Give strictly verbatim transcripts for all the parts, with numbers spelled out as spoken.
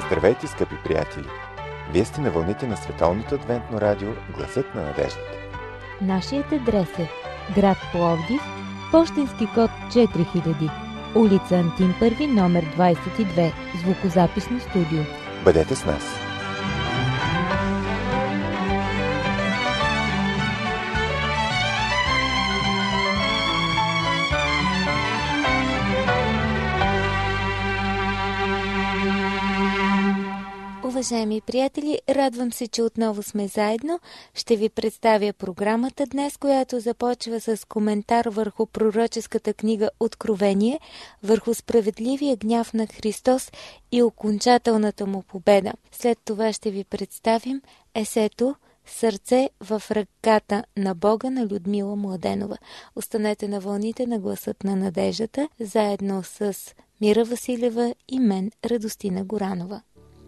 Здравейте, скъпи приятели! Вие сте на вълните на Световното адвентно радио Гласът на надеждата. Нашият адрес е град Пловдив, пощенски код четири хиляди, улица Антим първи, номер двадесет и две, звукозаписно студио. Бъдете с нас! Уважаеми приятели, радвам се, че отново сме заедно. Ще ви представя програмата днес, която започва с коментар върху пророческата книга Откровение, върху справедливия гняв на Христос и окончателната му победа. След това ще ви представим есето "Сърце в ръката на Бога" на Людмила Младенова. Останете на вълните на Гласът на надеждата, заедно с Мира Василева и мен, Радостина Горанова.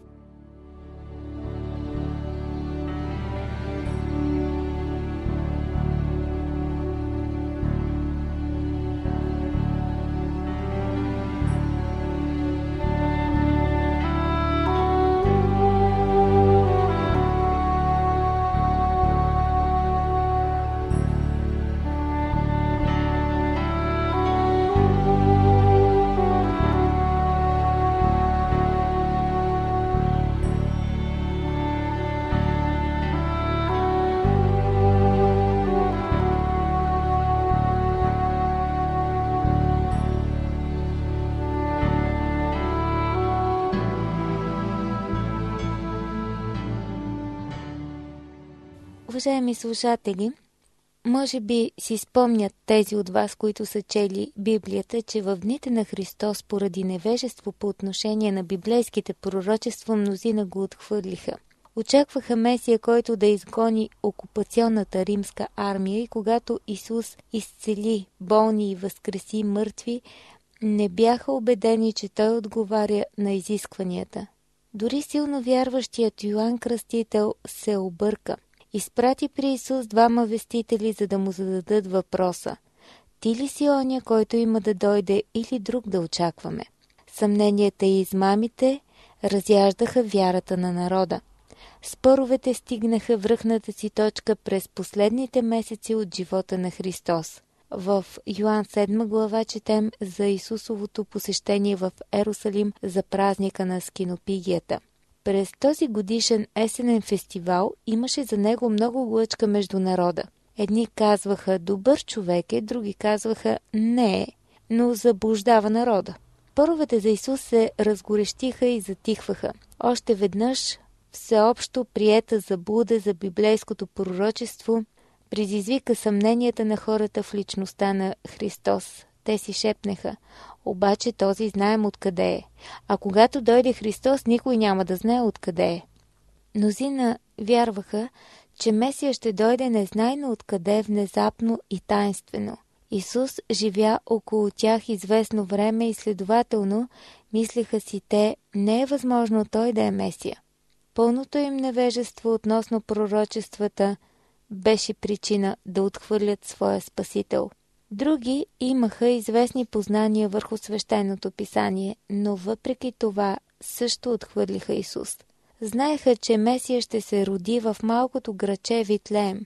Уважаеми слушатели, може би си спомнят тези от вас, които са чели Библията, че в дните на Христос поради невежество по отношение на библейските пророчества мнозина го отхвърлиха. Очакваха Месия, който да изгони окупационната римска армия, и когато Исус изцели болни и възкреси мъртви, не бяха убедени, че Той отговаря на изискванията. Дори силно вярващият Йоан Кръстител се обърка. Изпрати при Исус двама вестители, за да му зададат въпроса: "Ти ли си оня, който има да дойде, или друг да очакваме?" Съмненията и измамите разяждаха вярата на народа. Споровете стигнаха връхната си точка през последните месеци от живота на Христос. В Йоан седма глава четем за Исусовото посещение в Ерусалим за празника на скинопигията. През този годишен есенен фестивал имаше за него много глъчка между народа. Едни казваха: "Добър човек е", други казваха: "Не е", но заблуждава народа. Споровете за Исус се разгорещиха и затихваха. Още веднъж всеобщо приета заблуда за библейското пророчество предизвика съмненията на хората в личността на Христос. Те си шепнеха: "Обаче този знаем откъде е, а когато дойде Христос, никой няма да знае откъде е." Мнозина вярваха, че Месия ще дойде незнайно откъде, внезапно и таинствено. Исус живя около тях известно време и следователно, мислеха си те, не е възможно Той да е Месия. Пълното им невежество относно пророчествата беше причина да отхвърлят своя Спасител. Други имаха известни познания върху свещеното писание, но въпреки това също отхвърлиха Исус. Знаеха, че Месия ще се роди в малкото градче Витлеем.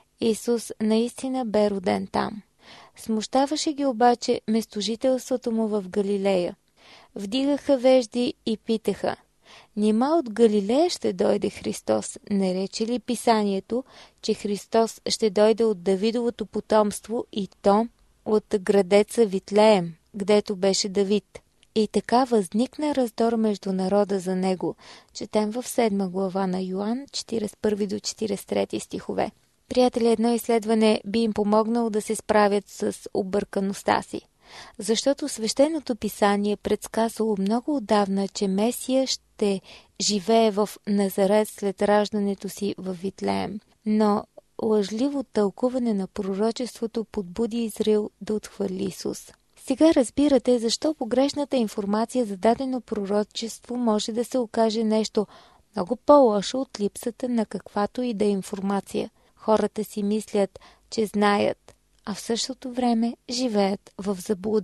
Исус наистина бе роден там. Смущаваше ги обаче местожителството му в Галилея. Вдигаха вежди и питаха: "Нима от Галилея ще дойде Христос? Не рече ли писанието, че Христос ще дойде от Давидовото потомство, и то от градеца Витлеем, гдето беше Давид?" И така възникна раздор между народа за него. Четем в седма глава на Йоан, четиридесет и първи до четиридесет и трети стихове. Приятели, едно изследване би им помогнало да се справят с объркаността си. Защото свещеното писание предсказало много отдавна, че Месия ще живее в Назарет след раждането си в Витлеем. Но лъжливо тълкуване на пророчеството подбуди Израил да отхвърли Исус. Сега разбирате защо погрешната информация за дадено пророчество може да се окаже нещо много по-лошо от липсата на каквато и да е информация. Хората си мислят, че знаят, а в същото време живеят в заблуда.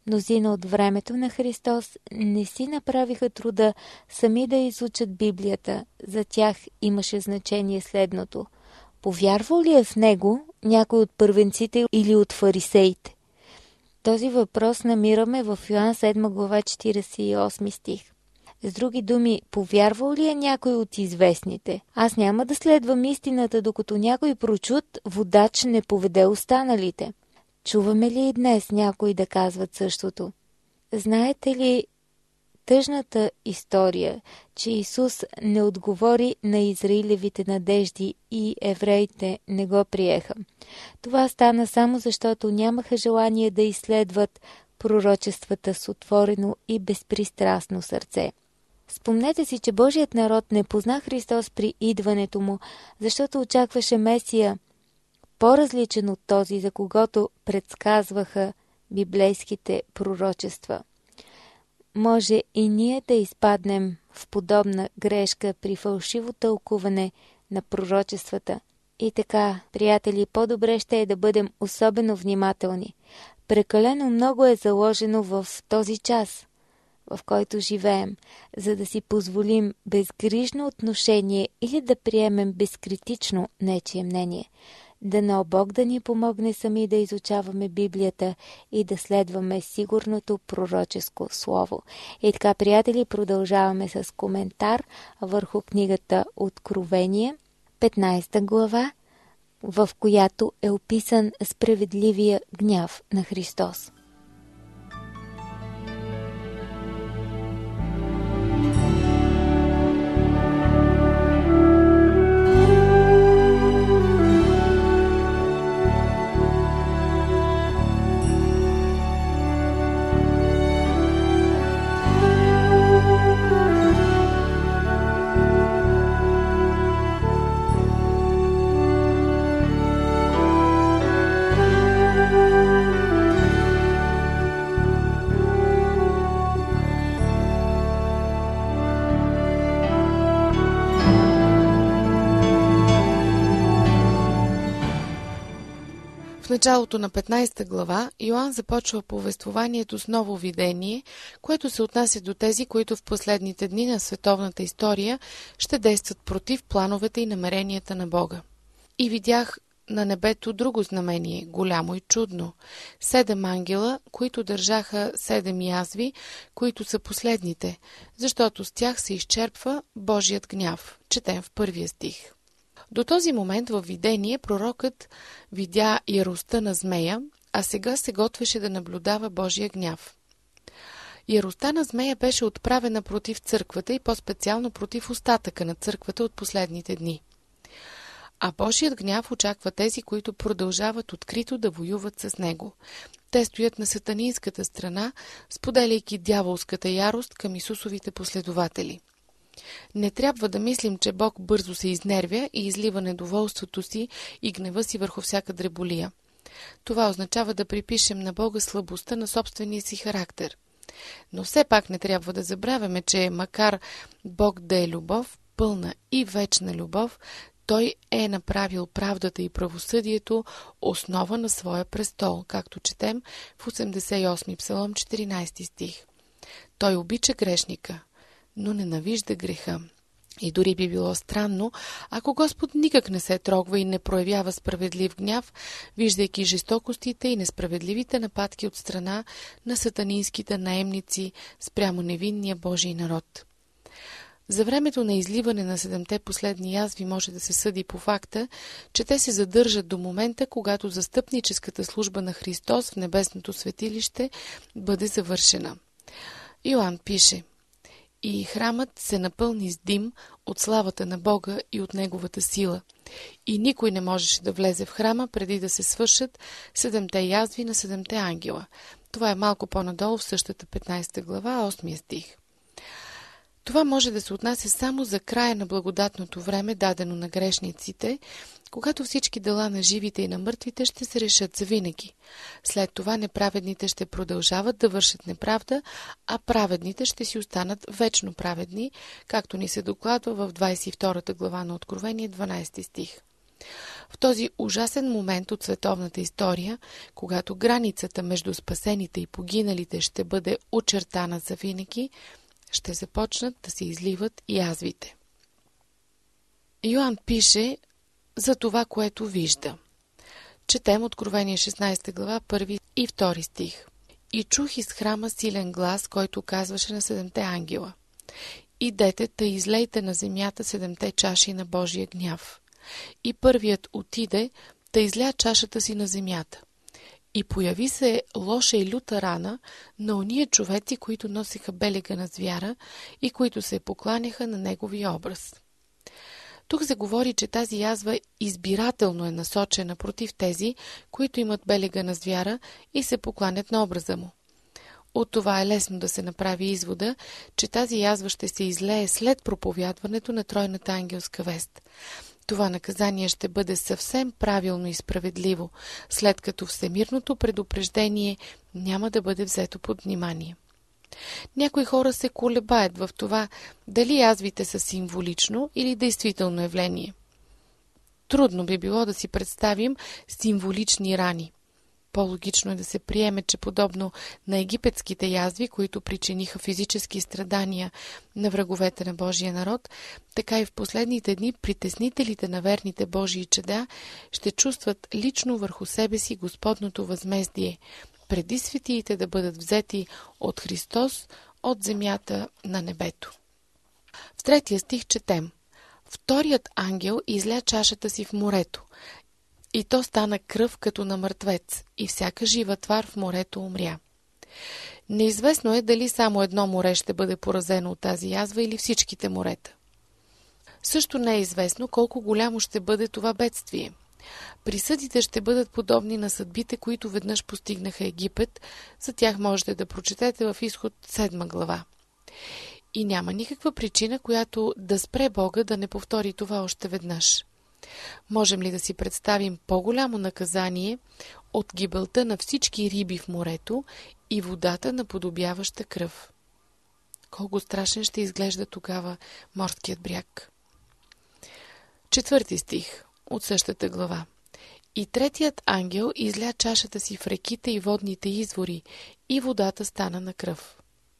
Мнозина от времето на Христос не си направиха труда сами да изучат Библията. За тях имаше значение следното. Повярвал ли е в него някой от първенците или от фарисеите? Този въпрос намираме в Йоан седма глава четиридесет и осми стих. С други думи, повярвал ли е някой от известните? Аз няма да следвам истината, докато някой прочут водач не поведе останалите. Чуваме ли и днес някои да казват същото? Знаете ли тъжната история, че Исус не отговори на Израилевите надежди и евреите не го приеха? Това стана само защото нямаха желание да изследват пророчествата с отворено и безпристрастно сърце. Спомнете си, че Божият народ не позна Христос при идването му, защото очакваше Месия, по-различен от този, за когото предсказваха библейските пророчества. Може и ние да изпаднем в подобна грешка при фалшиво тълкуване на пророчествата. И така, приятели, по-добре ще е да бъдем особено внимателни. Прекалено много е заложено в този час, в който живеем, за да си позволим безгрижно отношение или да приемем безкритично нечие мнение. Дано Бог да ни помогне сами да изучаваме Библията и да следваме сигурното пророческо слово. И така, приятели, продължаваме с коментар върху книгата Откровение, петнадесета глава, в която е описан справедливия гняв на Христос. В началото на петнадесета глава Йоан започва повествованието с ново видение, което се отнася до тези, които в последните дни на световната история ще действат против плановете и намеренията на Бога. И видях на небето друго знамение, голямо и чудно. Седем ангела, които държаха седем язви, които са последните, защото с тях се изчерпва Божият гняв. Четем в първия стих. До този момент във видение пророкът видя яростта на змея, а сега се готвеше да наблюдава Божия гняв. Яростта на змея беше отправена против църквата и по-специално против остатъка на църквата от последните дни. А Божият гняв очаква тези, които продължават открито да воюват с него. Те стоят на сатанинската страна, споделяйки дяволската ярост към Исусовите последователи. Не трябва да мислим, че Бог бързо се изнервя и излива недоволството си и гнева си върху всяка дреболия. Това означава да припишем на Бога слабостта на собствения си характер. Но все пак не трябва да забравяме, че макар Бог да е любов, пълна и вечна любов, Той е направил правдата и правосъдието основа на своя престол, както четем в осемдесет и осми псалом, четиринадесети стих. Той обича грешника, но ненавижда греха. И дори би било странно, ако Господ никак не се трогва и не проявява справедлив гняв, виждайки жестокостите и несправедливите нападки от страна на сатанинските наемници спрямо невинния Божий народ. За времето на изливане на седемте последни язви може да се съди по факта, че те се задържат до момента, когато застъпническата служба на Христос в небесното светилище бъде завършена. Йоан пише: И храмът се напълни с дим от славата на Бога и от Неговата сила. И никой не можеше да влезе в храма, преди да се свършат седемте язви на седемте ангела. Това е малко по-надолу в същата петнадесета глава, осми стих. Това може да се отнася само за края на благодатното време, дадено на грешниците, когато всички дела на живите и на мъртвите ще се решат завинаги. След това неправедните ще продължават да вършат неправда, а праведните ще си останат вечно праведни, както ни се докладва в двадесет и втората глава на Откровение, дванадесети стих. В този ужасен момент от световната история, когато границата между спасените и погиналите ще бъде очертана завинаги, ще започнат да се изливат язвите. Йоан пише за това, което вижда. Четем Откровение шестнадесета глава, първи и втори стих. И чух из храма силен глас, който казваше на седемте ангела: идете, та излейте на земята седемте чаши на Божия гняв. И първият отиде, та изля чашата си на земята. И появи се лоша и люта рана на ония човеци, които носиха белега на звяра и които се покланяха на неговия образ. Тук се говори, че тази язва избирателно е насочена против тези, които имат белега на звяра и се покланят на образа му. От това е лесно да се направи извода, че тази язва ще се излее след проповядването на тройната ангелска вест. Това наказание ще бъде съвсем правилно и справедливо, след като всемирното предупреждение няма да бъде взето под внимание. Някои хора се колебаят в това дали язвите са символично или действително явление. Трудно би било да си представим символични рани. По-логично е да се приеме, че подобно на египетските язви, които причиниха физически страдания на враговете на Божия народ, така и в последните дни притеснителите на верните Божии чеда ще чувстват лично върху себе си Господното възмездие, преди светиите да бъдат взети от Христос от земята на небето. В третия стих четем: вторият ангел изля чашата си в морето, и то стана кръв като на мъртвец, и всяка жива твар в морето умря. Неизвестно е дали само едно море ще бъде поразено от тази язва или всичките морета. Също не е известно колко голямо ще бъде това бедствие. Присъдите ще бъдат подобни на съдбите, които веднъж постигнаха Египет. За тях можете да прочетете в Изход седма глава. И няма никаква причина, която да спре Бога да не повтори това още веднъж. Можем ли да си представим по-голямо наказание от гибелта на всички риби в морето и водата наподобяваща кръв? Колко страшен ще изглежда тогава морският бряг. Четвърти стих от същата глава. И третият ангел изля чашата си в реките и водните извори, и водата стана на кръв.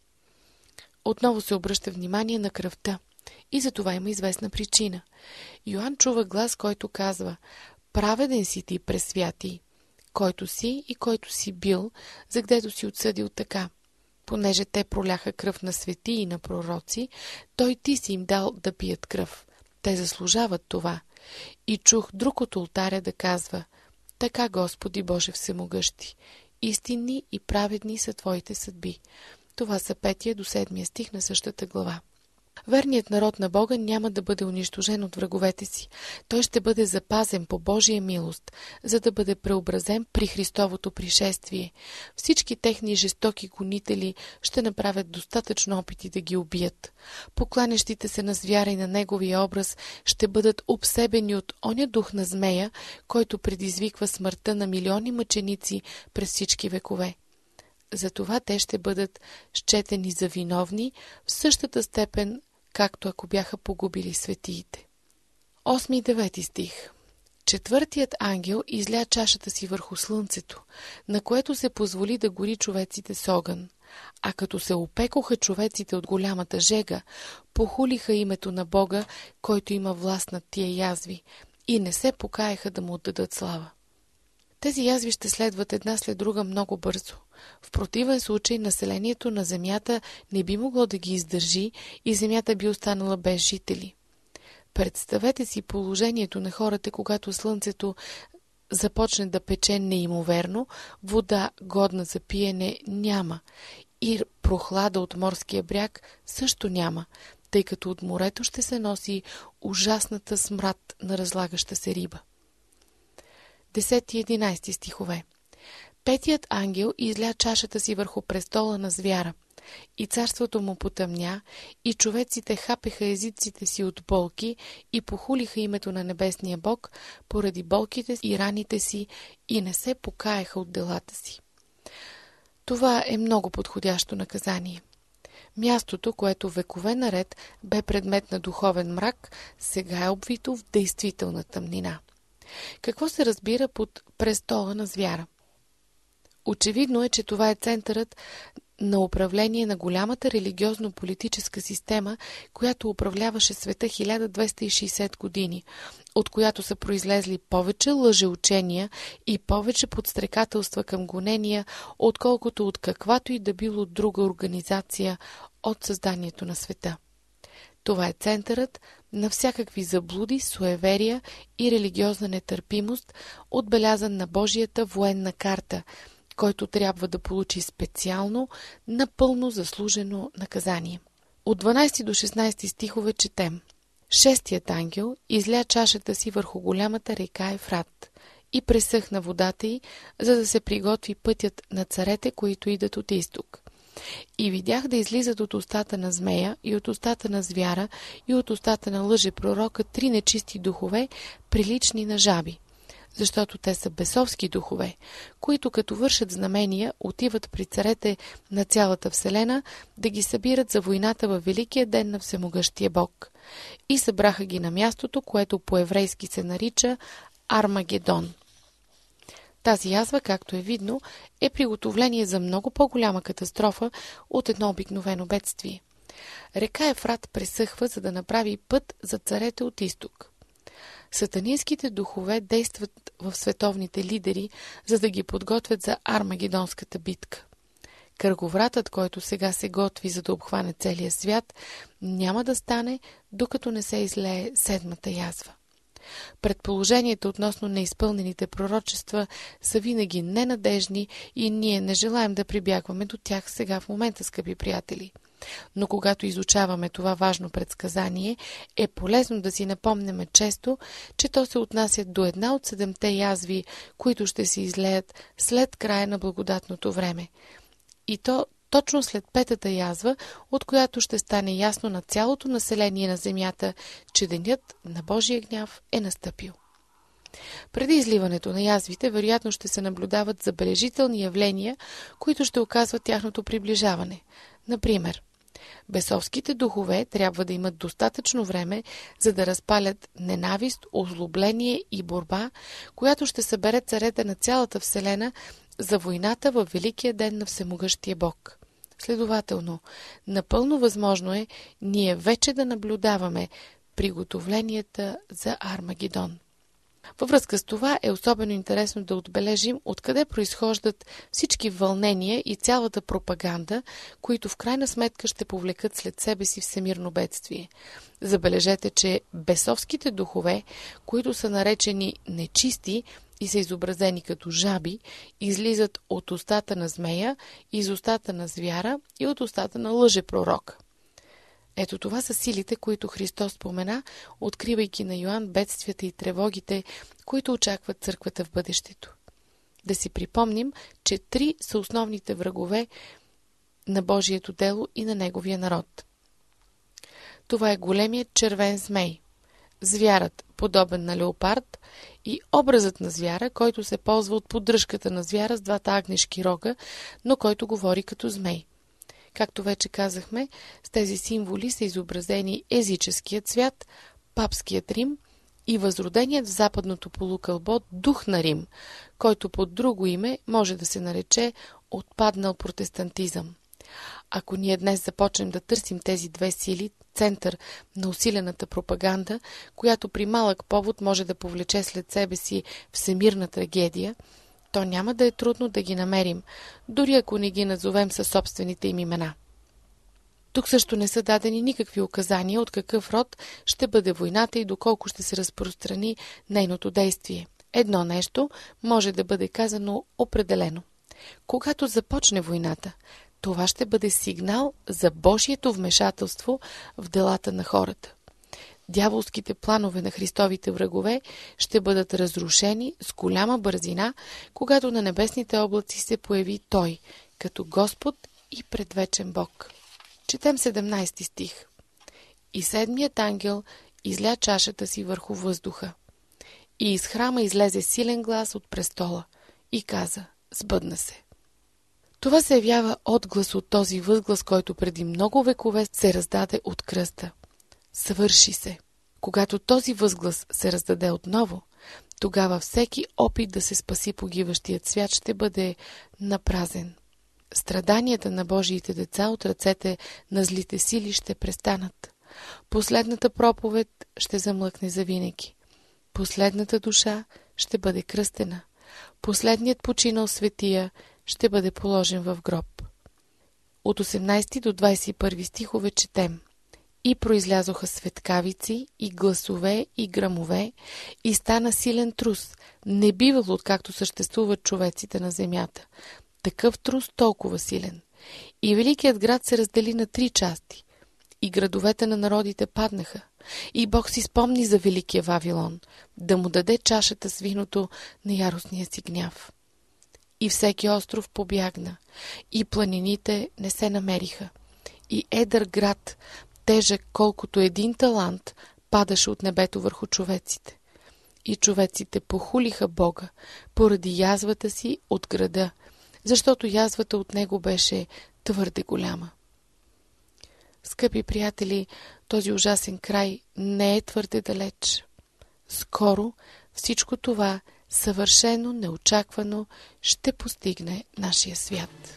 Отново се обръща внимание на кръвта, и за това има известна причина. Йоан чува глас, който казва: праведен си ти, пресвяти, който си и който си бил, за гдето си отсъдил така. Понеже те проляха кръв на свети и на пророци, той ти си им дал да пият кръв. Те заслужават това. И чух друг от олтаря да казва: така, Господи Боже всемогъщи, истинни и праведни са Твоите съдби. Това са петия до седмия стих на същата глава. Верният народ на Бога няма да бъде унищожен от враговете си. Той ще бъде запазен по Божия милост, за да бъде преобразен при Христовото пришествие. Всички техни жестоки гонители ще направят достатъчно опити да ги убият. Покланящите се на звяра и на неговия образ ще бъдат обсебени от оня дух на змея, който предизвиква смъртта на милиони мъченици през всички векове. Затова те ще бъдат счетени за виновни в същата степен, както ако бяха погубили светиите. Осми и девети стих. Четвъртият ангел изля чашата си върху слънцето, на което се позволи да гори човеците с огън. А като се опекоха човеците от голямата жега, похулиха името на Бога, който има власт над тия язви, и не се покаяха да му отдадат слава. Тези язви ще следват една след друга много бързо. В противен случай населението на земята не би могло да ги издържи и земята би останала без жители. Представете си положението на хората, когато слънцето започне да пече неимоверно, вода годна за пиене няма и прохлада от морския бряг също няма, тъй като от морето ще се носи ужасната смрад на разлагаща се риба. десети и единайсети стихове. Петият ангел изля чашата си върху престола на звяра, и царството му потъмня, и човеците хапеха езиците си от болки и похулиха името на небесния Бог поради болките и раните си и не се покаяха от делата си. Това е много подходящо наказание. Мястото, което векове наред бе предмет на духовен мрак, сега е обвито в действителна тъмнина. Какво се разбира под престола на звяра? Очевидно е, че това е центърът на управление на голямата религиозно-политическа система, която управляваше света хиляда двеста и шейсет години, от която са произлезли повече лъжеучения и повече подстрекателства към гонения, отколкото от каквато и да било друга организация от създанието на света. Това е центърът на всякакви заблуди, суеверия и религиозна нетърпимост, отбелязан на Божията военна карта, който трябва да получи специално, напълно заслужено наказание. От дванайсети до шестнайсети стихове четем: Шестият ангел изля чашата си върху голямата река Ефрат и пресъхна водата й, за да се приготви пътят на царете, които идат от изток. И видях да излизат от устата на змея и от устата на звяра и от устата на лъжепророка три нечисти духове, прилични на жаби, защото те са бесовски духове, които като вършат знамения, отиват при царете на цялата вселена да ги събират за войната във великия ден на всемогъщия Бог. И събраха ги на мястото, което по-еврейски се нарича Армагедон. Тази язва, както е видно, е приготовление за много по-голяма катастрофа от едно обикновено бедствие. Река Ефрат пресъхва, за да направи път за царете от изток. Сатанинските духове действат в световните лидери, за да ги подготвят за Армагедонската битка. Кръговратът, който сега се готви, за да обхване целия свят, няма да стане, докато не се излее седмата язва. Предположенията относно неизпълнените пророчества са винаги ненадежни и ние не желаем да прибягваме до тях сега в момента, скъпи приятели. Но когато изучаваме това важно предсказание, е полезно да си напомняме често, че то се отнася до една от седемте язви, които ще се излеят след края на благодатното време. И то точно след петата язва, от която ще стане ясно на цялото население на земята, че денят на Божия гняв е настъпил. Преди изливането на язвите, вероятно ще се наблюдават забележителни явления, които ще оказват тяхното приближаване. Например, бесовските духове трябва да имат достатъчно време, за да разпалят ненавист, озлобление и борба, която ще събере царете на цялата вселена за войната във великия ден на всемогъщия Бог. Следователно, напълно възможно е ние вече да наблюдаваме приготовленията за Армагедон. Във връзка с това е особено интересно да отбележим откъде произхождат всички вълнения и цялата пропаганда, които в крайна сметка ще повлекат след себе си всемирно бедствие. Забележете, че бесовските духове, които са наречени нечисти и са изобразени като жаби, излизат от устата на змея, из устата на звяра и от устата на лъжепророка. Ето това са силите, които Христос спомена, откривайки на Йоан бедствията и тревогите, които очакват църквата в бъдещето. Да си припомним, че три са основните врагове на Божието дело и на Неговия народ. Това е големият червен змей, звярат, подобен на леопард, и образът на звяра, който се ползва от поддръжката на звяра с двата агнешки рога, но който говори като змей. Както вече казахме, с тези символи са изобразени езическият свят, папският Рим и възроденият в западното полукълбо дух на Рим, който под друго име може да се нарече отпаднал протестантизъм. Ако ние днес започнем да търсим тези две сили, център на усилената пропаганда, която при малък повод може да повлече след себе си всемирна трагедия, то няма да е трудно да ги намерим, дори ако не ги назовем със собствените им имена. Тук също не са дадени никакви указания от какъв род ще бъде войната и доколко ще се разпространи нейното действие. Едно нещо може да бъде казано определено. Когато започне войната, това ще бъде сигнал за Божието вмешателство в делата на хората. Дяволските планове на Христовите врагове ще бъдат разрушени с голяма бързина, когато на небесните облаци се появи Той, като Господ и предвечен Бог. Четем седемнайсети стих. И седмият ангел изля чашата си върху въздуха. И из храма излезе силен глас от престола и каза: сбъдна се. Това се явява отглас от този възглас, който преди много векове се раздаде от кръста. Свърши се. Когато този възглас се раздаде отново, Тогава всеки опит да се спаси погиващият свят ще бъде напразен. Страданията на Божиите деца от ръцете на злите сили ще престанат. Последната проповед ще замлъкне завинаги. Последната душа ще бъде кръстена. Последният починал светия ще бъде положен в гроб. От осемнайсети до двайсет и първи стихове четем: И произлязоха светкавици, и гласове, и гръмове, и стана силен трус, не бивал откакто съществуват човеците на земята. Такъв трус толкова силен. И великият град се раздели на три части. И градовете на народите паднаха. И Бог си спомни за великия Вавилон, да му даде чашата с виното на яростния си гняв. И всеки остров побягна, и планините не се намериха. И едър град, тежък колкото един талант, падаше от небето върху човеците. И човеците похулиха Бога поради язвата си от града, защото язвата от него беше твърде голяма. Скъпи приятели, този ужасен край не е твърде далеч. Скоро всичко това съвършено неочаквано ще постигне нашия свят.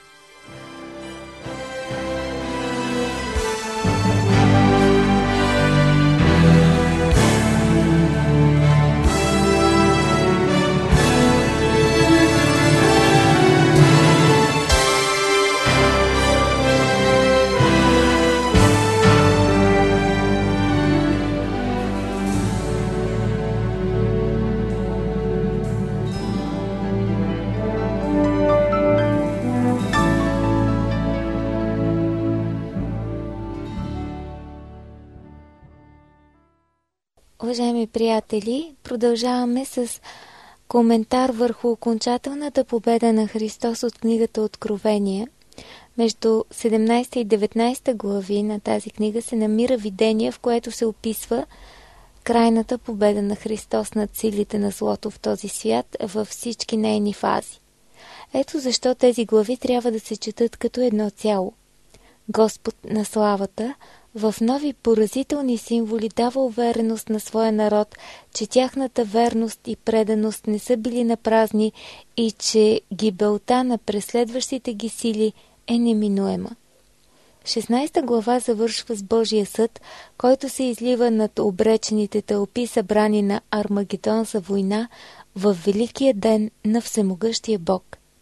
Уважаеми приятели, продължаваме с коментар върху окончателната победа на Христос от книгата Откровение. Между седемнайсета и деветнайсета глави на тази книга се намира видение, в което се описва крайната победа на Христос над силите на злото в този свят във всички нейни фази. Ето защо тези глави трябва да се четат като едно цяло. Господ на славата в нови поразителни символи дава увереност на своя народ, че тяхната верност и преданост не са били напразни и че гибелта на преследващите ги сили е неминуема. шестнайсета глава завършва с Божия съд, който се излива над обречените тълпи, събрани на Армагедон за война във великия ден на всемогъщия Бог.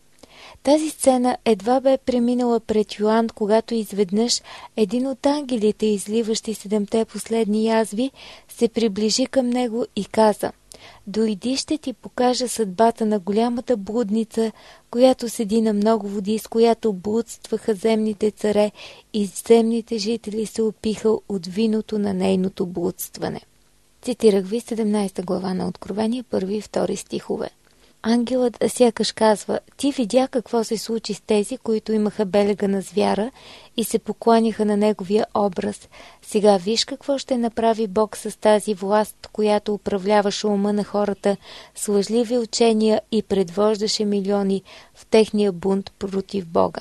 Тази сцена едва бе преминала пред Йоан, когато изведнъж един от ангелите, изливащи седемте последни язви, се приближи към него и каза: «Дойди, ще ти покажа съдбата на голямата блудница, която седи на много води, с която блудстваха земните царе и земните жители се опиха от виното на нейното блудстване». Цитирах ви седемнайсета глава на Откровение, първи и втори стихове. Ангелът сякаш казва: ти видя какво се случи с тези, които имаха белега на звяра и се покланяха на неговия образ. Сега виж какво ще направи Бог с тази власт, която управляваше ума на хората с лъжливи учения и предвождаше милиони в техния бунт против Бога.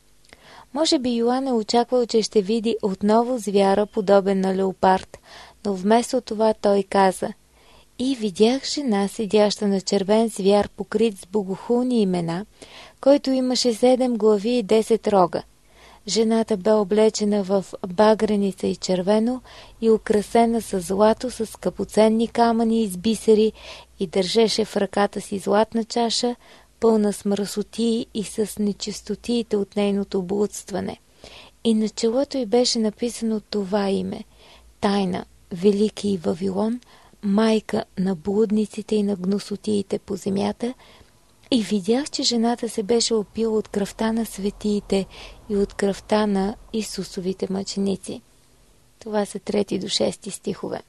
Може би Йоан е очаквал, че ще види отново звяра, подобен на леопард, но вместо това той каза: и видях жена, седяща на червен звяр, покрит с богохулни имена, който имаше седем глави и десет рога. Жената бе облечена в багреница и червено и украсена с злато, с скъпоценни камъни и с бисери, и държеше в ръката си златна чаша, пълна с мръсотии и с нечистотиите от нейното блудстване. И на челото й беше написано това име: Тайна, Велики Вавилон, майка на блудниците и на гнусотиите по земята, и видях, че жената се беше опила от кръвта на светиите и от кръвта на Исусовите мъченици. Това са трети до шести стихове.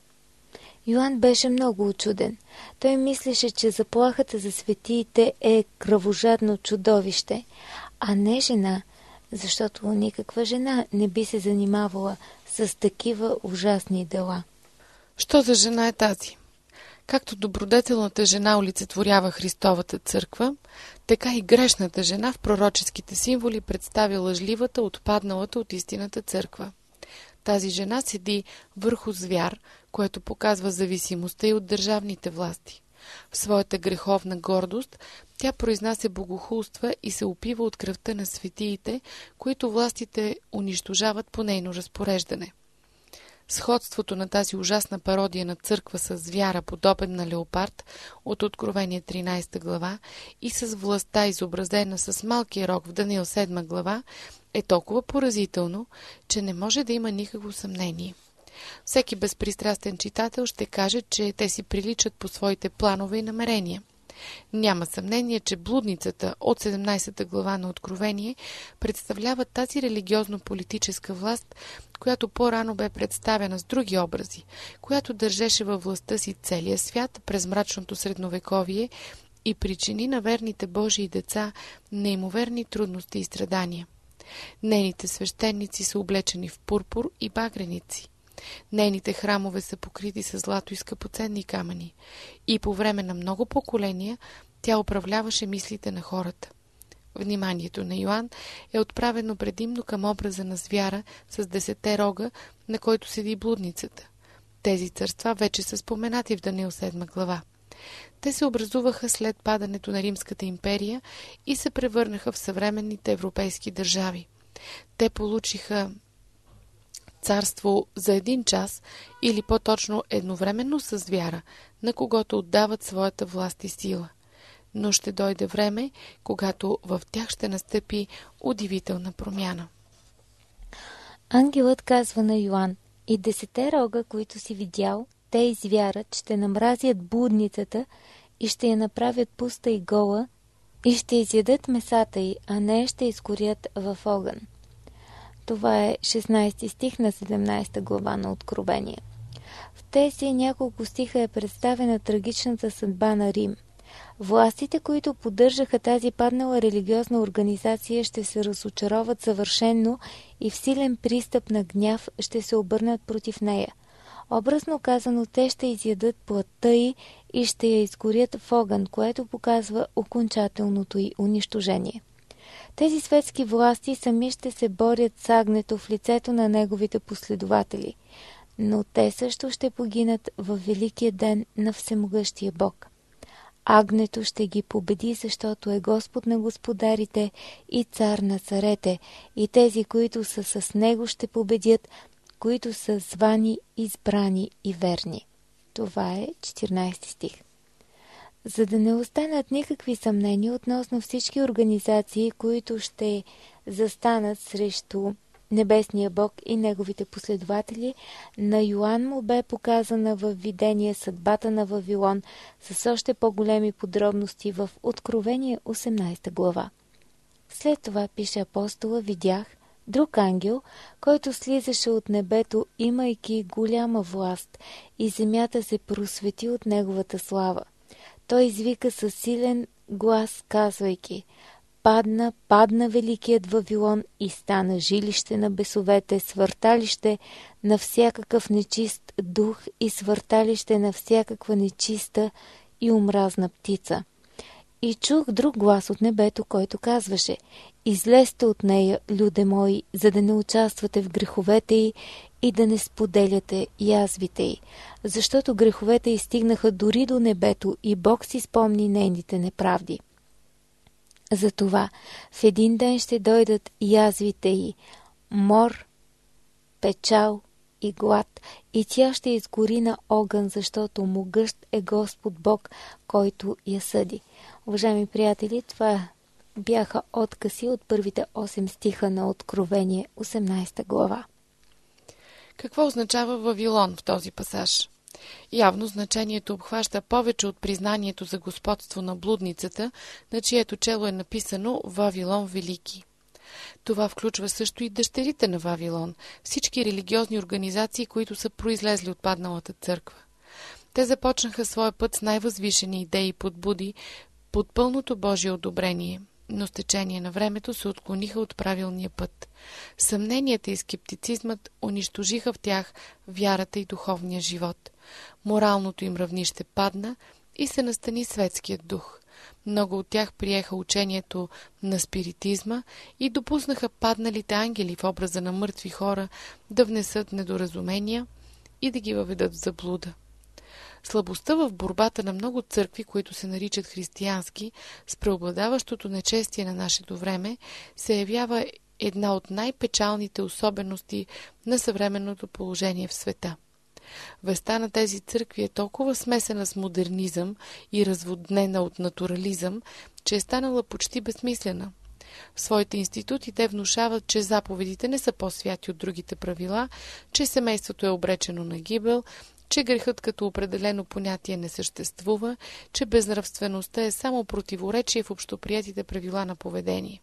Йоан беше много учуден. Той мислеше, че заплахата за светиите е кръвожадно чудовище, а не жена, защото никаква жена не би се занимавала с такива ужасни дела. Що за жена е тази? Както добродетелната жена олицетворява Христовата църква, така и грешната жена в пророческите символи представя лъжливата, отпадналата от истината църква. Тази жена седи върху звяр, което показва зависимостта и от държавните власти. В своята греховна гордост тя произнася богохулства и се опива от кръвта на светиите, които властите унищожават по нейно разпореждане. Сходството на тази ужасна пародия на църква с звяра, подобен на леопард, от Откровение тринайсета глава, и с властта, изобразена с малкия рог в Даниил седма глава, е толкова поразително, че не може да има никакво съмнение. Всеки безпристрастен читател ще каже, че те си приличат по своите планове и намерения. Няма съмнение, че блудницата от седемнайсета глава на Откровение представлява тази религиозно-политическа власт, която по-рано бе представена с други образи, която държеше във властта си целия свят през мрачното средновековие и причини на верните Божии деца неимоверни трудности и страдания. Нейните свещеници са облечени в пурпур и багреници. Нейните храмове са покрити с злато и скъпоценни камъни. И по време на много поколения тя управляваше мислите на хората. Вниманието на Йоан е отправено предимно към образа на звяра с десете рога, на който седи блудницата. Тези царства вече са споменати в Даниил седма глава. Те се образуваха след падането на Римската империя и се превърнаха в съвременните европейски държави. Те получиха царство за един час или по-точно едновременно с звяра, на когото отдават своята власт и сила. Но ще дойде време, когато в тях ще настъпи удивителна промяна. Ангелът казва на Йоан: и десете рога, които си видял, те и звярат ще намразят блудницата и ще я направят пуста и гола и ще изядат месата й, а не ще изгорят в огън. Това е шестнайсети стих на седемнайсета глава на Откровение. В тези няколко стиха е представена трагичната съдба на Рим. Властите, които поддържаха тази паднала религиозна организация, ще се разочароват съвършенно и в силен пристъп на гняв ще се обърнат против нея. Образно казано, те ще изядат плътта й и ще я изгорят в огън, което показва окончателното й унищожение. Тези светски власти сами ще се борят с агнето в лицето на неговите последователи, но те също ще погинат във великия ден на всемогъщия Бог. Агнето ще ги победи, защото е Господ на господарите и цар на царете, и тези, които са с него, ще победят, които са звани, избрани и верни. Това е четиринайсети стих. За да не останат никакви съмнения относно всички организации, които ще застанат срещу Небесния Бог и неговите последователи, на Йоан му бе показана във видение съдбата на Вавилон с още по-големи подробности в Откровение осемнайсета глава. След това, пише апостола, видях друг ангел, който слизаше от небето, имайки голяма власт, и земята се просвети от неговата слава. Той извика със силен глас, казвайки: падна, падна великият Вавилон и стана жилище на бесовете, свърталище на всякакъв нечист дух и свърталище на всякаква нечиста и омразна птица. И чух друг глас от небето, който казваше: излезте от нея, люде мои, за да не участвате в греховете й и да не споделяте язвите й, защото греховете й стигнаха дори до небето и Бог си спомни нейните неправди. Затова в един ден ще дойдат язвите й, мор, печал и глад, и тя ще изгори на огън, защото могъщ е Господ Бог, който я съди. Уважаеми приятели, това бяха откъси от първите осем стиха на Откровение осемнайсета глава. Какво означава Вавилон в този пасаж? Явно значението обхваща повече от признанието за господство на блудницата, на чието чело е написано Вавилон Велики. Това включва също и дъщерите на Вавилон, всички религиозни организации, които са произлезли от падналата църква. Те започнаха своя път с най-възвишени идеи и подбуди под пълното Божие одобрение, но с течение на времето се отклониха от правилния път. Съмненията и скептицизмът унищожиха в тях вярата и духовния живот. Моралното им равнище падна и се настани светският дух. Много от тях приеха учението на спиритизма и допуснаха падналите ангели в образа на мъртви хора да внесат недоразумения и да ги въведат в заблуда. Слабостта в борбата на много църкви, които се наричат християнски, с преобладаващото нечестие на нашето време, се явява една от най-печалните особености на съвременното положение в света. Веста на тези църкви е толкова смесена с модернизъм и разводнена от натурализъм, че е станала почти безсмислена. В своите институти те внушават, че заповедите не са по-святи от другите правила, че семейството е обречено на гибел, че грехът като определено понятие не съществува, че безнравствеността е само противоречие в общоприетите правила на поведение.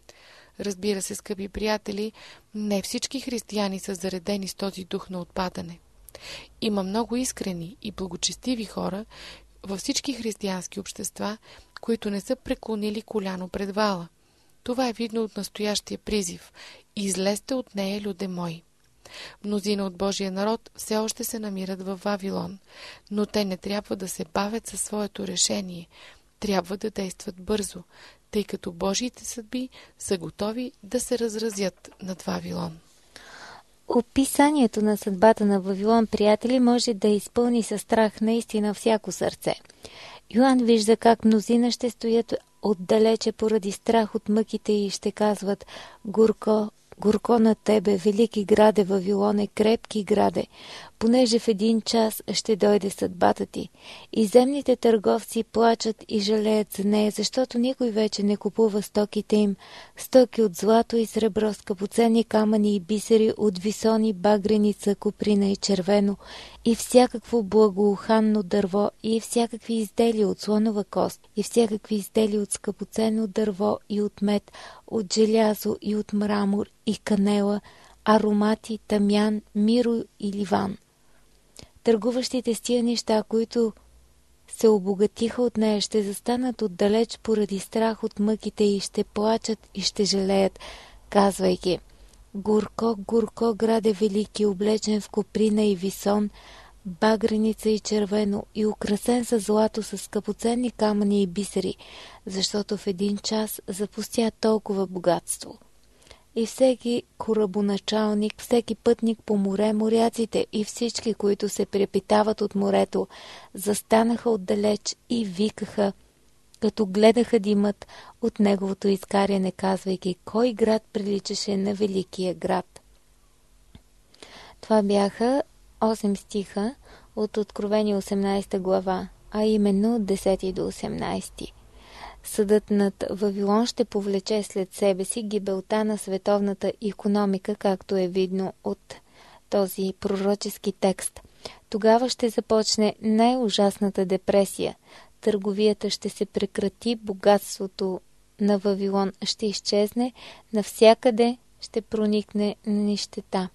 Разбира се, скъпи приятели, не всички християни са заредени с този дух на отпадане. Има много искрени и благочестиви хора във всички християнски общества, които не са преклонили коляно пред вала. Това е видно от настоящия призив: излезте от нея, люде мои. Мнозина от Божия народ все още се намират във Вавилон, но те не трябва да се бавят със своето решение. Трябва да действат бързо, тъй като Божиите съдби са готови да се разразят над Вавилон. Описанието на съдбата на Вавилон, приятели, може да изпълни със страх наистина всяко сърце. Йоан вижда как мнозина ще стоят отдалече поради страх от мъките и ще казват: горко, горко на тебе, велики граде Вавилоне, крепки граде, понеже в един час ще дойде съдбата ти. И земните търговци плачат и жалеят за нея, защото никой вече не купува стоките им, стоки от злато и сребро, скъпоценни камъни и бисери, от висони, багреница, коприна и червено, и всякакво благоуханно дърво, и всякакви изделия от слонова кост, и всякакви изделия от скъпоценно дърво и от мед, от желязо и от мрамор и канела, аромати, тамян, миро и ливан. Търгуващите с тия неща, които се обогатиха от нея, ще застанат отдалеч поради страх от мъките и ще плачат и ще жалеят, казвайки: горко, горко, граде велики, облечен в коприна и висон, багреница и червено, и украсен с злато, с скъпоценни камъни и бисери, защото в един час запустя толкова богатство. И всеки корабоначалник, всеки пътник по море, моряците и всички, които се препитават от морето, застанаха отдалеч и викаха, като гледаха димът от неговото изгаряне, казвайки: кой град приличаше на великия град. Това бяха осем стиха от Откровение осемнадесета глава, а именно от десети до осемнадесети. Съдът над Вавилон ще повлече след себе си гибелта на световната икономика, както е видно от този пророчески текст. Тогава ще започне най-ужасната депресия. Търговията ще се прекрати, богатството на Вавилон ще изчезне, навсякъде ще проникне нищета.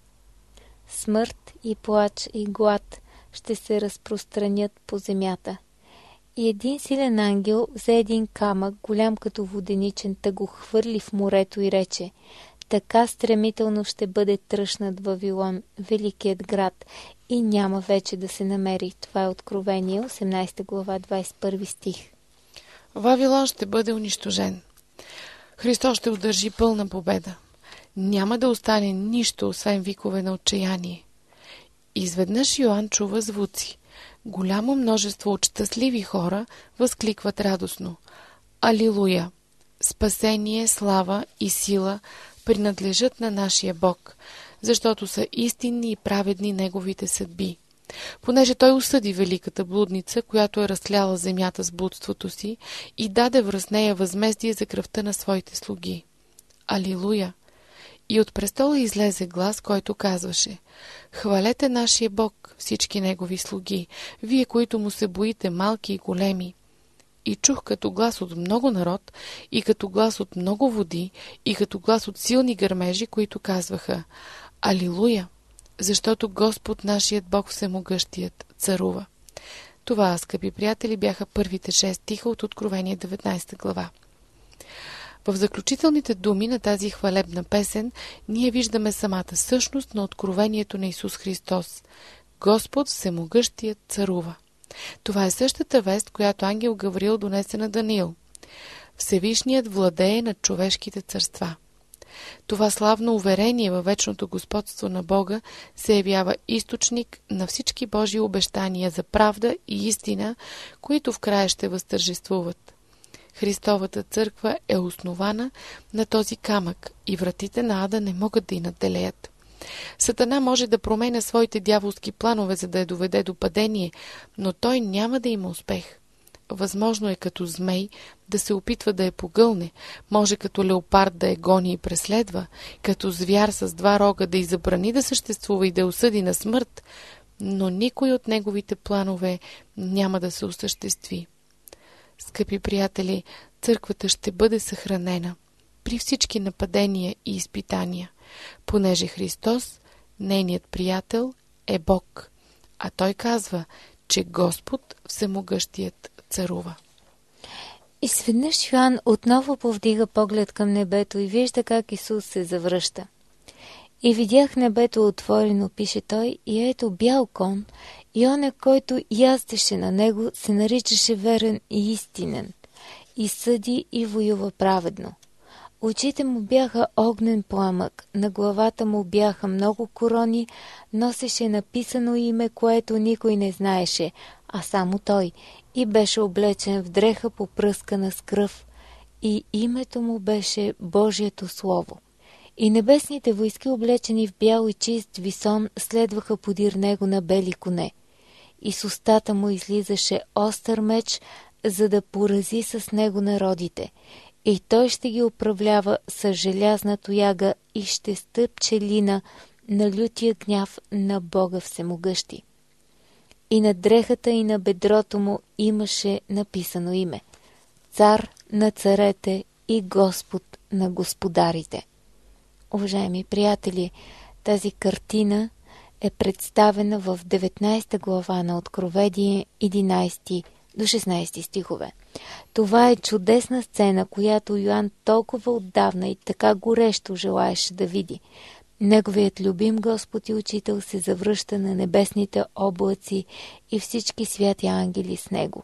Смърт и плач и глад ще се разпространят по земята. И един силен ангел взе един камък, голям като воденичен, та го хвърли в морето и рече: така стремително ще бъде тръшнат Вавилон, великият град, и няма вече да се намери. Това е Откровение, осемнадесета глава, двадесет и първи стих. Вавилон ще бъде унищожен. Христос ще удържи пълна победа. Няма да остане нищо, освен викове на отчаяние. Изведнъж Йоан чува звуци. Голямо множество от щастливи хора възкликват радостно: Алилуя! Спасение, слава и сила принадлежат на нашия Бог, защото са истинни и праведни неговите съдби. Понеже той осъди великата блудница, която е разтляла земята с блудството си, и даде връз нея възмездие за кръвта на своите слуги. Алилуя! И от престола излезе глас, който казваше: хвалете нашия Бог, всички негови слуги, вие, които му се боите, малки и големи. И чух като глас от много народ, и като глас от много води, и като глас от силни гърмежи, които казваха: Алилуя! Защото Господ, нашият Бог всемогъщият, царува. Това, скъпи приятели, бяха първите шест стиха от Откровение деветнадесета глава. В заключителните думи на тази хвалебна песен ние виждаме самата същност на откровението на Исус Христос. Господ всемогъщият царува. Това е същата вест, която ангел Гавриил донесе на Даниил. Всевишният владее над човешките царства. Това славно уверение във вечното господство на Бога се явява източник на всички Божии обещания за правда и истина, които в края ще възтържествуват. Христовата църква е основана на този камък и вратите на ада не могат да й наделеят. Сатана може да променя своите дяволски планове, за да я доведе до падение, но той няма да има успех. Възможно е като змей да се опитва да я погълне, може като леопард да я гони и преследва, като звяр с два рога да й забрани да съществува и да я осъди на смърт, но никой от неговите планове няма да се осъществи. Скъпи приятели, църквата ще бъде съхранена при всички нападения и изпитания, понеже Христос, нейният приятел, е Бог, а Той казва, че Господ Всемогъщият царува. И сведнъж Йоан отново повдига поглед към небето и вижда как Исус се завръща. И видях небето отворено, пише той, и ето бял кон, и оня, който яздеше на него, се наричаше верен и истинен, и съди и воюва праведно. Очите му бяха огнен пламък, на главата му бяха много корони, носеше написано име, което никой не знаеше, а само той, и беше облечен в дреха попръскана с кръв, и името му беше Божието Слово. И небесните войски, облечени в бял и чист висон, следваха подир него на бели коне. И с устата му излизаше остър меч, за да порази с него народите. И той ще ги управлява с желязна тояга и ще стъпче лина на лютия гняв на Бога Всемогъщи. И на дрехата и на бедрото му имаше написано име: Цар на царете и Господ на господарите. Уважаеми приятели, тази картина е представена в деветнайсета глава на Откровение, единайсети до шестнайсети стихове. Това е чудесна сцена, която Йоан толкова отдавна и така горещо желаеше да види. Неговият любим Господ и Учител се завръща на небесните облаци и всички святи ангели с него.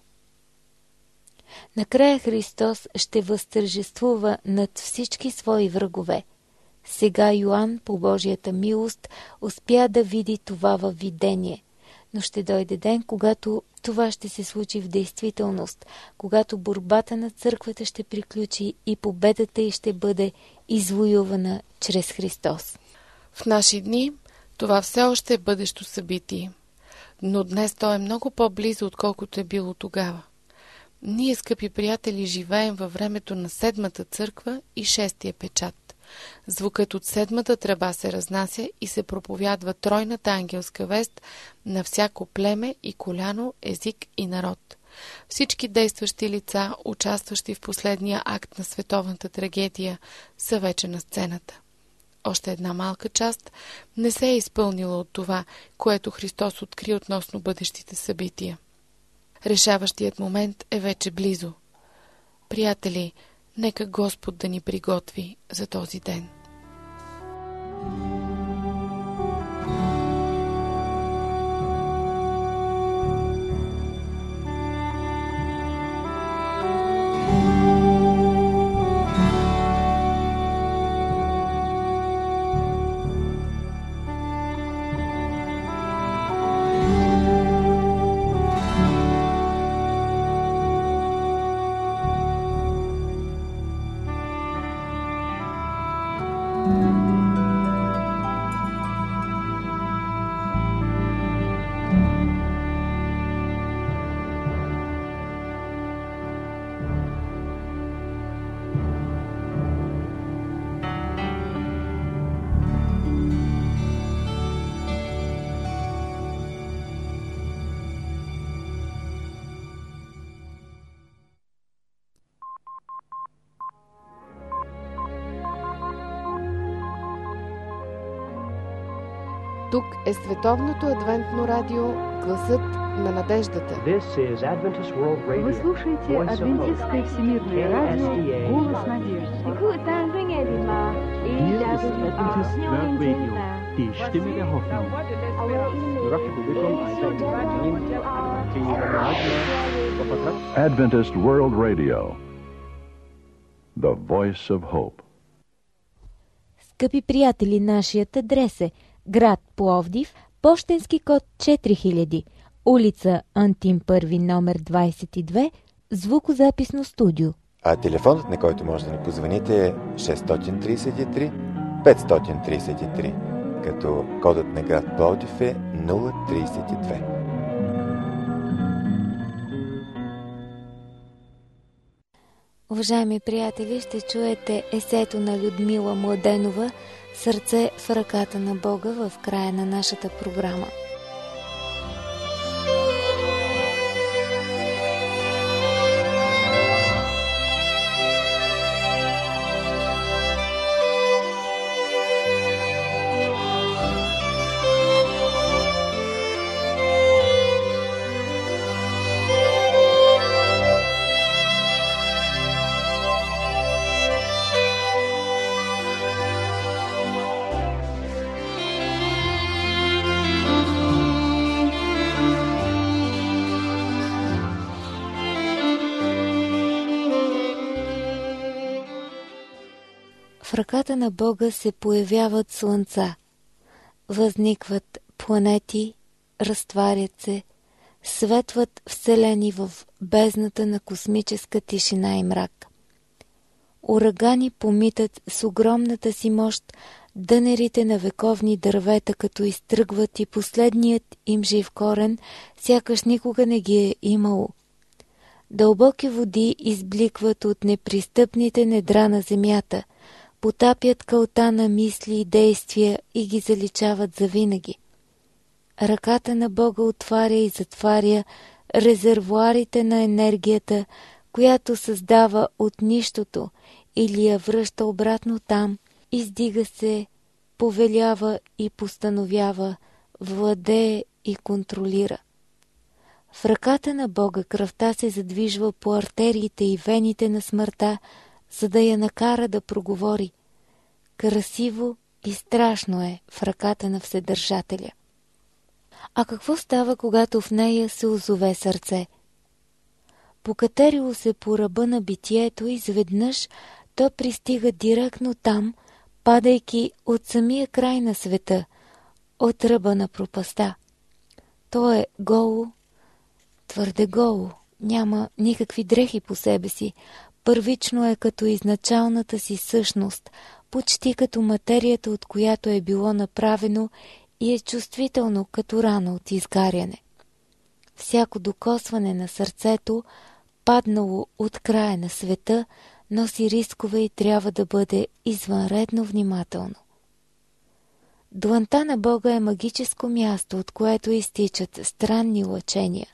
Накрая Христос ще възтържествува над всички свои врагове. Сега Йоан, по Божията милост, успя да види това във видение, но ще дойде ден, когато това ще се случи в действителност, когато борбата на църквата ще приключи и победата й ще бъде извоювана чрез Христос. В наши дни това все още е бъдещо събитие, но днес то е много по-близо, отколкото е било тогава. Ние, скъпи приятели, живеем във времето на седмата църква и шестия печат. Звукът от седмата тръба се разнася и се проповядва тройната ангелска вест на всяко племе и коляно, език и народ. Всички действащи лица, участващи в последния акт на световната трагедия, са вече на сцената. Още една малка част не се е изпълнила от това, което Христос откри относно бъдещите събития. Решаващият момент е вече близо. Приятели, нека Господ да ни приготви за този ден. Тук е Световното адвентно радио, гласът на надеждата. Вы слушаете Адвентистское всемирное радио «Голос надежды». Die Stimme der Hoffnung. Adventist World Radio, the voice of hope. Скъпи приятели, нашият адрес е град Пловдив, пощенски код четири хиляди, улица Антим първи, номер двадесет и две, звукозаписно студио. А телефонът, на който може да ни позвоните, е шест три три пет три три, като кодът на град Пловдив е нула тридесет и две. Уважаеми приятели, ще чуете есето на Людмила Младенова «Сърце в ръката на Бога» в края на нашата програма. В ръката на Бога се появяват слънца, възникват планети, разтварят се, светват вселени в бездната на космическа тишина и мрак. Урагани помитат с огромната си мощ дънерите на вековни дървета, като изтръгват и последният им жив корен, сякаш никога не ги е имало. Дълбоки води избликват от непристъпните недра на земята, потапят кълта на мисли и действия и ги заличават завинаги. Ръката на Бога отваря и затваря резервоарите на енергията, която създава от нищото или я връща обратно там, издига се, повелява и постановява, владее и контролира. В ръката на Бога кръвта се задвижва по артериите и вените на смъртта, за да я накара да проговори. Красиво и страшно е в ръката на Вседържателя. А какво става, когато в нея се озове сърце? Покатерило се по ръба на битието, изведнъж то пристига директно там, падайки от самия край на света, от ръба на пропаста. То е голо, твърде голо, няма никакви дрехи по себе си, първично е като изначалната си същност, почти като материята, от която е било направено, и е чувствително като рана от изгаряне. Всяко докосване на сърцето, паднало от края на света, носи рискове и трябва да бъде извънредно внимателно. Дланта на Бога е магическо място, от което изтичат странни лъчения.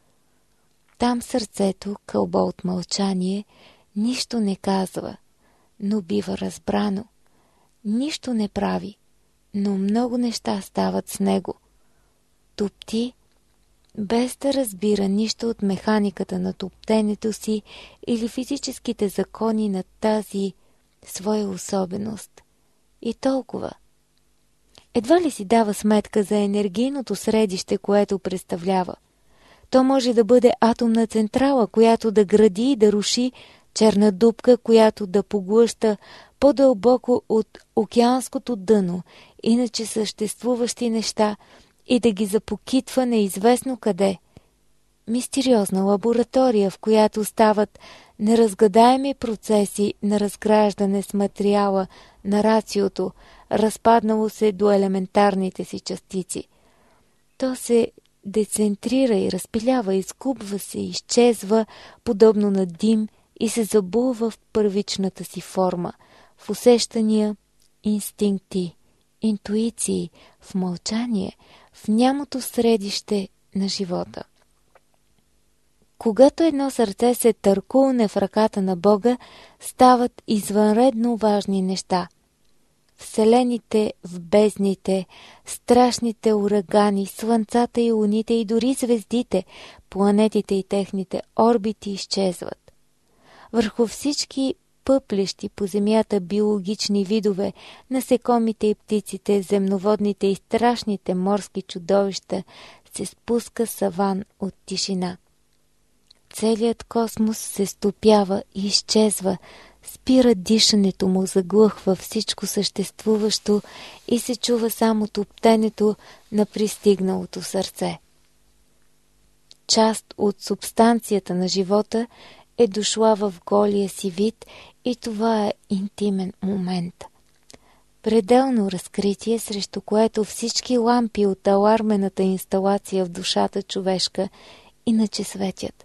Там сърцето, кълбо от мълчание, нищо не казва, но бива разбрано. Нищо не прави, но много неща стават с него. Топти, без да разбира нищо от механиката на топтенето си или физическите закони на тази своя особеност. И толкова. Едва ли си дава сметка за енергийното средище, което представлява. То може да бъде атомна централа, която да гради и да руши, черна дупка, която да поглъща по-дълбоко от океанското дъно, иначе съществуващи неща, и да ги запокитва неизвестно къде. Мистериозна лаборатория, в която стават неразгадаеми процеси на разграждане с материала на рациото, разпаднало се до елементарните си частици. То се децентрира и разпилява, изгубва се, изчезва, подобно на дим, и се забулва в първичната си форма, в усещания, инстинкти, интуиции, в мълчание, в нямото средище на живота. Когато едно сърце се търкулне в ръката на Бога, стават извънредно важни неща. Вселените в бездните, страшните урагани, слънцата и луните и дори звездите, планетите и техните орбити изчезват. Върху всички пъплещи по земята биологични видове, насекомите и птиците, земноводните и страшните морски чудовища, се спуска саван от тишина. Целият космос се стопява и изчезва, спира дишането му, заглъхва всичко съществуващо и се чува само топтенето на пристигналото сърце. Част от субстанцията на живота е дошла в голия си вид и това е интимен момент. Пределно разкритие, срещу което всички лампи от алармената инсталация в душата човешка иначе светят.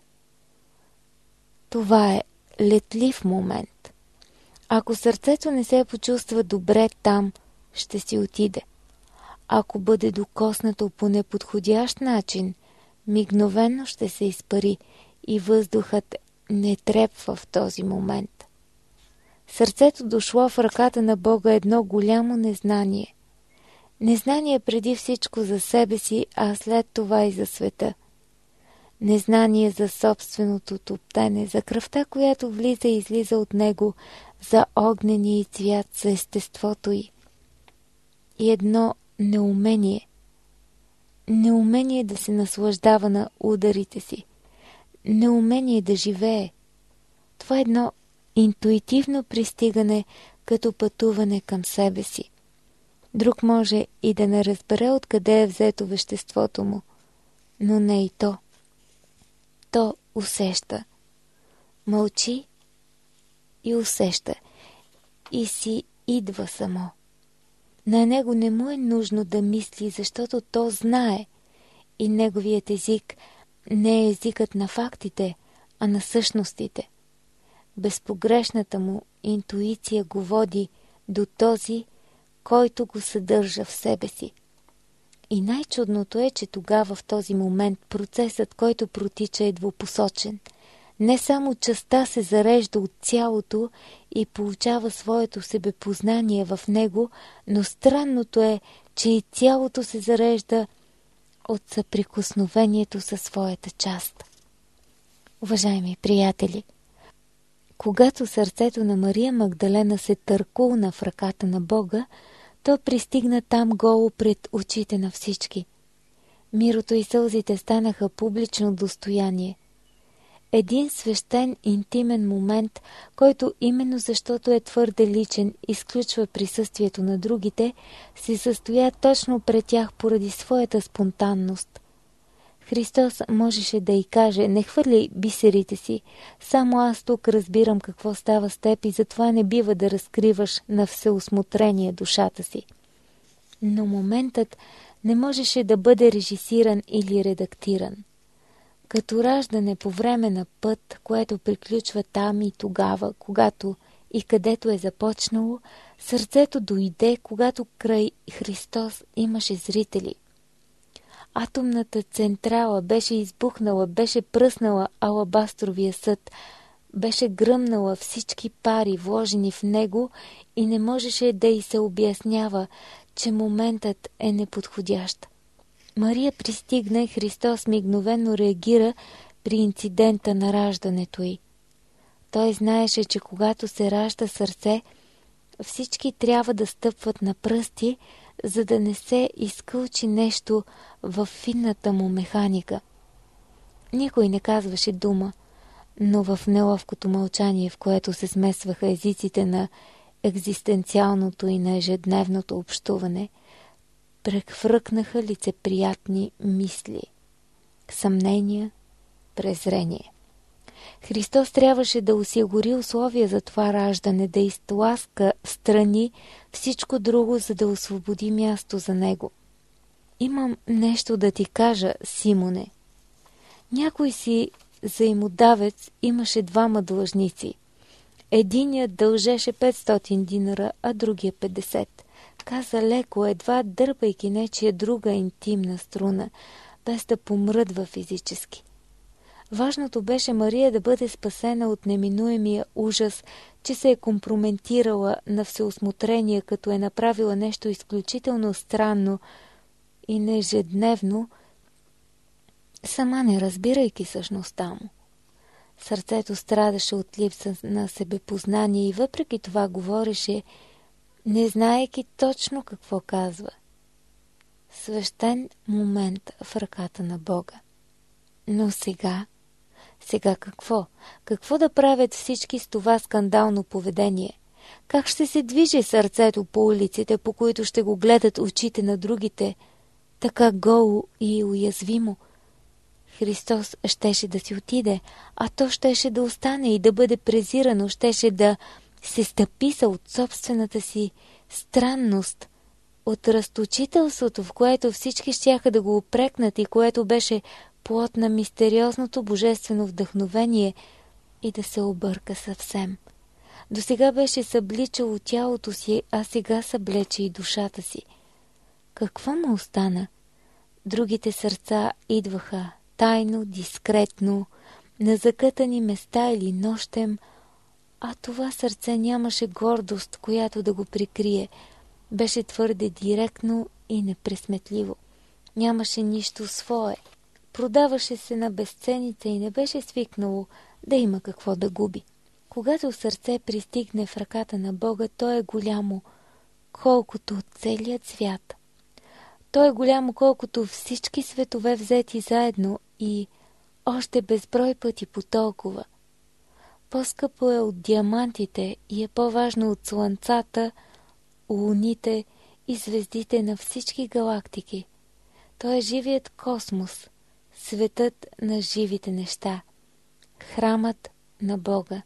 Това е летлив момент. Ако сърцето не се почувства добре там, ще си отиде. Ако бъде докоснато по неподходящ начин, мигновено ще се изпари и въздухът не трепва в този момент. Сърцето дошло в ръката на Бога е едно голямо незнание. Незнание преди всичко за себе си, а след това и за света. Незнание за собственото топтене, за кръвта, която влиза и излиза от него, за огнения и цвят, за естеството й. И едно неумение. Неумение да се наслаждава на ударите си. Неумение да живее. Това е едно интуитивно пристигане, като пътуване към себе си. Друг може и да не разбере откъде е взето веществото му, но не и то. То усеща. Мълчи и усеща. И си идва само. На него не му е нужно да мисли, защото то знае. И неговият език не е езикът на фактите, а на същностите. Безпогрешната му интуиция го води до този, който го съдържа в себе си. И най-чудното е, че тогава в този момент процесът, който протича, е двупосочен. Не само частта се зарежда от цялото и получава своето себепознание в него, но странното е, че и цялото се зарежда от съприкосновението със своята част. Уважаеми приятели, когато сърцето на Мария Магдалена се търкулна в ръката на Бога, то пристигна там голо пред очите на всички. Мирото и сълзите станаха публично достояние. Един свещен, интимен момент, който именно защото е твърде личен, изключва присъствието на другите, се състоя точно пред тях поради своята спонтанност. Христос можеше да й каже: не хвърляй бисерите си, само аз тук разбирам какво става с теб и затова не бива да разкриваш на всеосмотрение душата си. Но моментът не можеше да бъде режисиран или редактиран. Като раждане по време на път, което приключва там и тогава, когато и където е започнало, сърцето дойде, когато край Христос имаше зрители. Атомната централа беше избухнала, беше пръснала алабастровия съд, беше гръмнала всички пари, вложени в него, и не можеше да й се обяснява, че моментът е неподходящ. Мария пристигна и Христос мигновено реагира при инцидента на раждането й. Той знаеше, че когато се ражда сърце, всички трябва да стъпват на пръсти, за да не се изкълчи нещо във финната му механика. Никой не казваше дума, но в неловкото мълчание, в което се смесваха езиците на екзистенциалното и на ежедневното общуване, прехвръкнаха лицеприятни мисли, съмнения, презрение. Христос трябваше да осигури условия за това раждане, да изтласка встрани всичко друго, за да освободи място за него. Имам нещо да ти кажа, Симоне. Някой си заимодавец имаше двама длъжници. Единият дължеше петстотин динара, а другия петдесет. Каза леко, едва дърпайки нечия друга интимна струна, без да помръдва физически. Важното беше Мария да бъде спасена от неминуемия ужас, че се е компрометирала на всеосмотрение, като е направила нещо изключително странно и неежедневно, сама не разбирайки същността му. Сърцето страдаше от липса на себепознание и въпреки това говореше, не знаейки точно какво казва. свещен момент в ръката на Бога. Но сега, сега какво? Какво да правят всички с това скандално поведение? Как ще се движи сърцето по улиците, по които ще го гледат очите на другите, така голо и уязвимо? Христос щеше да си отиде, а то щеше да остане и да бъде презирано, щеше да се стъписа от собствената си странност, от разточителството, в което всички щяха да го упрекнат и което беше плод на мистериозното божествено вдъхновение, и да се обърка съвсем. Досега беше събличало тялото си, а сега съблече и душата си. Какво му остана? Другите сърца идваха тайно, дискретно, на закътани места или нощем, а това сърце нямаше гордост, която да го прикрие. Беше твърде директно и непресметливо. Нямаше нищо свое. Продаваше се на безценица и не беше свикнало да има какво да губи. Когато сърце пристигне в ръката на Бога, то е голямо, колкото целият свят. То е голямо, колкото всички светове взети заедно и още безброй пъти по толкова. По-скъпо е от диамантите и е по-важно от слънцата, луните и звездите на всички галактики. То е живият космос, светът на живите неща, храмът на Бога,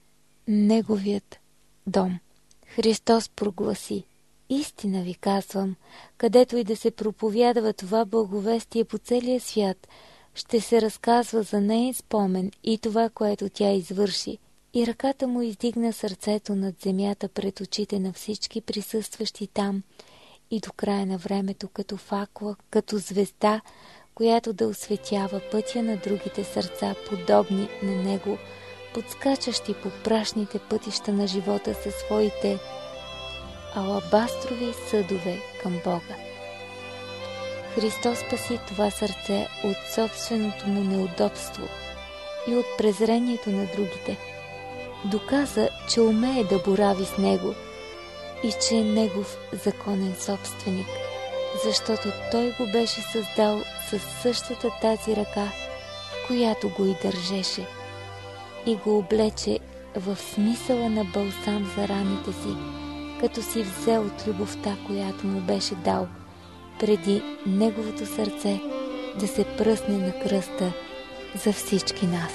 Неговият дом. Христос прогласи: истина ви казвам, където и да се проповядва това благовестие по целия свят, ще се разказва за неин спомен и това, което тя извърши. И ръката му издигна сърцето над земята пред очите на всички присъстващи там, и до края на времето като факла, като звезда, която да осветява пътя на другите сърца, подобни на него, подскачащи по прашните пътища на живота със своите алабастрови съдове към Бога. Христос спаси това сърце от собственото му неудобство и от презрението на другите. Доказа, че умее да борави с него и че е негов законен собственик, защото той го беше създал със същата тази ръка, в която го и държеше, и го облече в смисъла на балсам за раните си, като си взе от любовта, която му беше дал, преди неговото сърце да се пръсне на кръста за всички нас.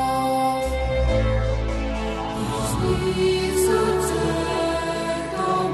Sweet, so sad,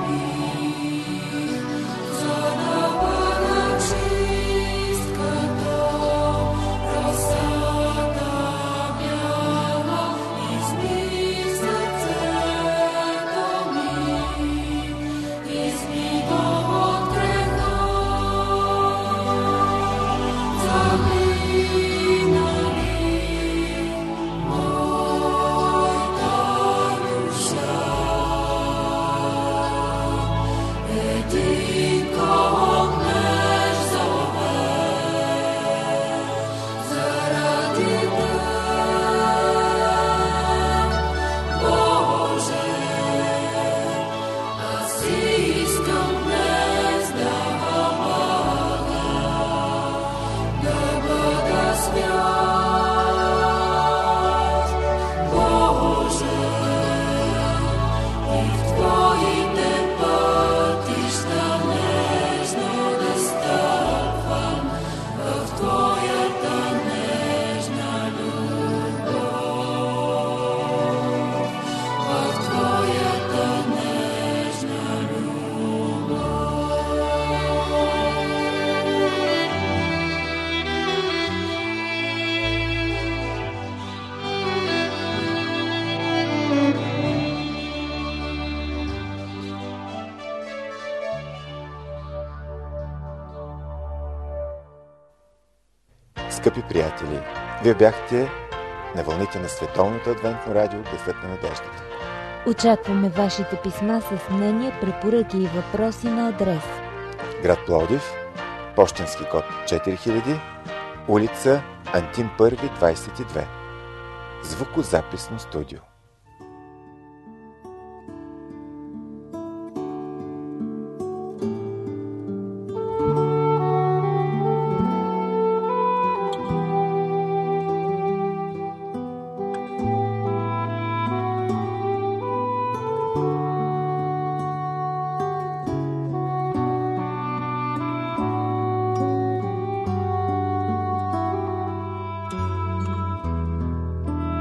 Скъпи приятели, вие бяхте на вълните на Световното адвентно радио Гласът на надеждата. Очакваме вашите писма с мнения, препоръки и въпроси на адрес: град Пловдив, пощенски код четири хиляди, улица Антим първи, двадесет и две. Звукозаписно студио.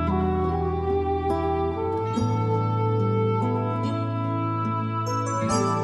Thank you.